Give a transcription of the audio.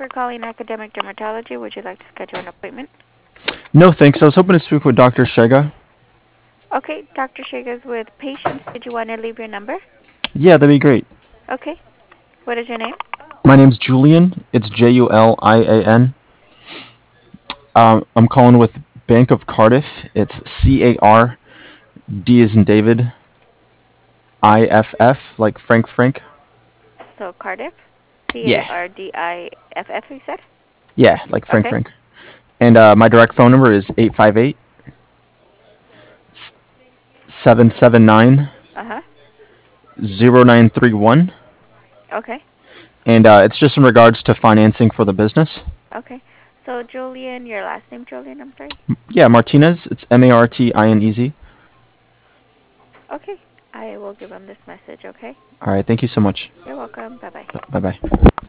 calling Academic Dermatology. Would you like to schedule an appointment? No, thanks. I was hoping to speak with Dr. Shega. Okay, Dr. Shiga's with patients. Did you want to leave your number? Yeah, that'd be great. Okay. What is your name? My name's Julian. It's Julian. I'm calling with Bank of Cardiff. It's CARD as in David, IFF, like Frank. So Cardiff. Yeah. Cardiff, you said? Yeah, like Okay. Frank. And my direct phone number is 858 779 Uh-huh. 0931. Okay. And it's just in regards to financing for the business. Okay. So Julian, your last name, Julian, I'm sorry. Yeah, Martinez. It's Martinez. Okay. I will give him this message, okay? All right, thank you so much. You're welcome. Bye-bye. Bye bye.